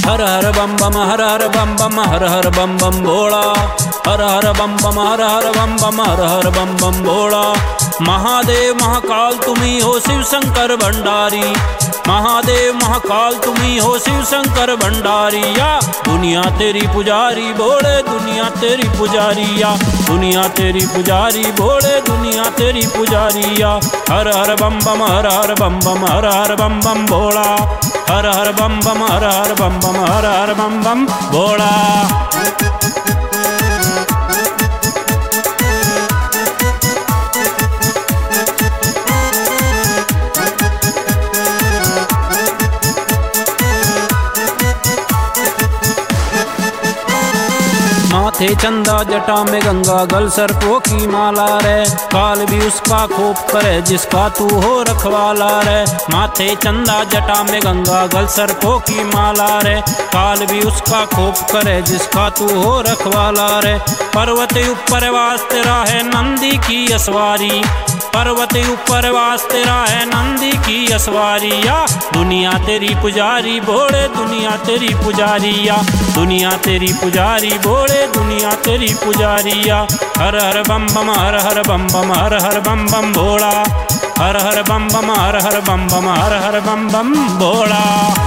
हर हर बम बम हर हर बम बम हर हर बम बम भोला। हर हर बम बम हर हर बम बम हर हर बम बम भोला। महादेव महाकाल तुम्ही हो शिव शंकर भंडारी। महादेव महाकाल तुम्ही हो शिव शंकर भंडारी। या दुनिया तेरी पुजारी भोले दुनिया तेरी पुजारी। या दुनिया तेरी पुजारी भोले दुनिया तेरी पुजारी। या हर हर बम बम हर हर बम बम हर हर बम बम भोला। हर हर बम बम हर हर बम बम हर हर बम बम भोला। माथे चंदा जटा में गंगा गल सर्पों की माला रे। काल भी उसका खोप करे जिसका तू हो रखवाला रे। माथे चंदा जटा में गंगा गल सर्पों की माला रे। काल भी उसका खोप करे जिसका तू हो रखवाला रे। पर्वत ऊपर वास तेरा है नंदी की असवारी। पर्वत ऊपर वास तेरा है नंदी की असवारी। या दुनिया तेरी पुजारी भोले दुनिया तेरी पुजारी। या दुनिया तेरी पुजारी भोले दुनिया तेरी पुजारी। या हर हर बम बम हर हर बम बम हर हर बम बम भोला। हर हर बम बम हर हर बम बम हर हर बम बम भोला।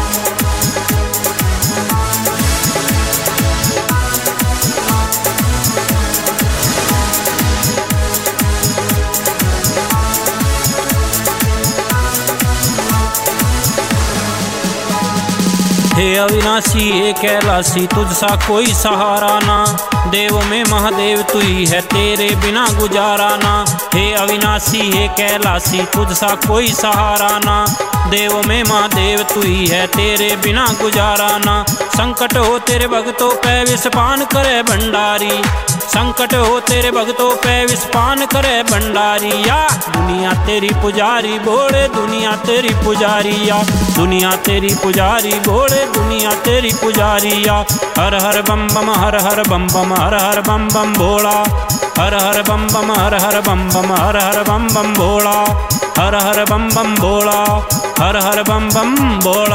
हे अविनाशी हे कैलाशी तुझसा कोई सहारा ना। देव में महादेव तू ही है तेरे बिना गुजारा ना। हे अविनाशी हे कैलाशी तुझसा कोई सहारा ना। देव में महादेव तू ही है तेरे बिना गुजारा ना। संकट हो तेरे भक्तों पे विषपान करे भंडारी। संकट हो तेरे भक्तों पे विषपान करे भंडारी। या दुनिया तेरी पुजारी भोले दुनिया तेरी पुजारी। या दुनिया तेरी पुजारी भोले दुनिया तेरी पुजारी। या हर हर बम बम हर हर बम बम हर हर बम बम भोला। हर हर बम बम हर हर बम बम हर हर बम बम भोला। हर हर बम बम भोला। हर हर बम बम भोला।